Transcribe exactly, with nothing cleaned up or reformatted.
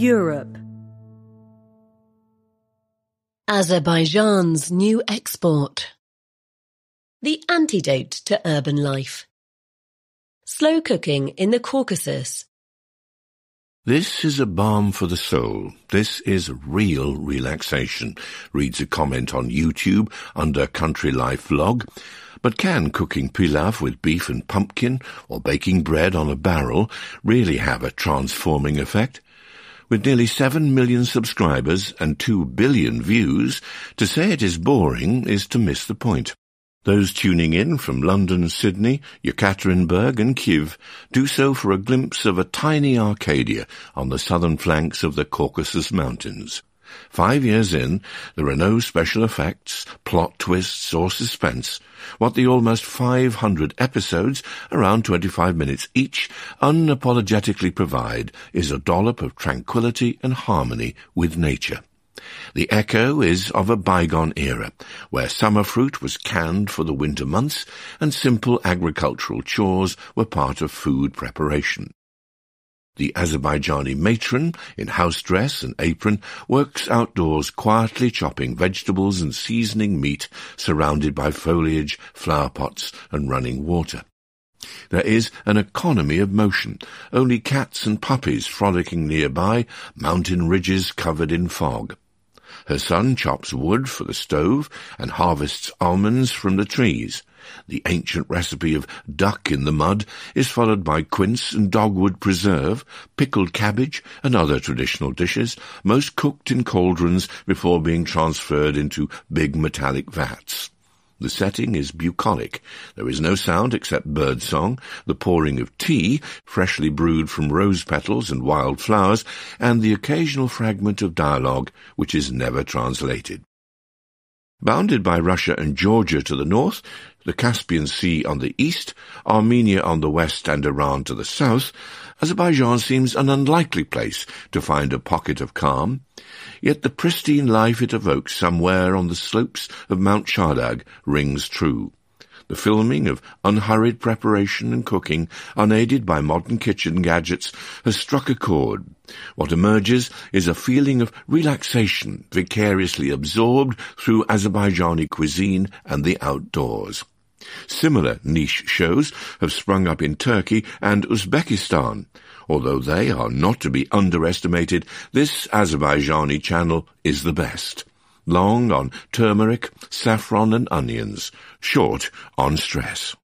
Europe. Azerbaijan's new export. The antidote to urban life. Slow cooking in the Caucasus. This is a balm for the soul. This is real relaxation, reads a comment on YouTube under Country Life Vlog. But can cooking pilaf with beef and pumpkin or baking bread on a barrel really have a transforming effect? With nearly seven million subscribers and two billion views, to say it is boring is to miss the point. Those tuning in from London, Sydney, Yekaterinburg and Kyiv do so for a glimpse of a tiny Arcadia on the southern flanks of the Caucasus Mountains. Five years in, there are no special effects, plot twists or suspense. What the almost five hundred episodes, around twenty-five minutes each, unapologetically provide is a dollop of tranquility and harmony with nature. The echo is of a bygone era, where summer fruit was canned for the winter months and simple agricultural chores were part of food preparation. The Azerbaijani matron, in house dress and apron, works outdoors quietly chopping vegetables and seasoning meat, surrounded by foliage, flower pots and running water. There is an economy of motion, only cats and puppies frolicking nearby, mountain ridges covered in fog. Her son chops wood for the stove and harvests almonds from the trees. The ancient recipe of duck in the mud is followed by quince and dogwood preserve, pickled cabbage and other traditional dishes, most cooked in cauldrons before being transferred into big metallic vats. The setting is bucolic. There is no sound except birdsong, the pouring of tea, freshly brewed from rose petals and wild flowers, and the occasional fragment of dialogue which is never translated. Bounded by Russia and Georgia to the north, the Caspian Sea on the east, Armenia on the west and Iran to the south, Azerbaijan seems an unlikely place to find a pocket of calm. Yet the pristine life it evokes somewhere on the slopes of Mount Shardag rings true. The filming of unhurried preparation and cooking, unaided by modern kitchen gadgets, has struck a chord. What emerges is a feeling of relaxation, vicariously absorbed through Azerbaijani cuisine and the outdoors. Similar niche shows have sprung up in Turkey and Uzbekistan. Although they are not to be underestimated, this Azerbaijani channel is the best. Long on turmeric, saffron and onions, short on stress.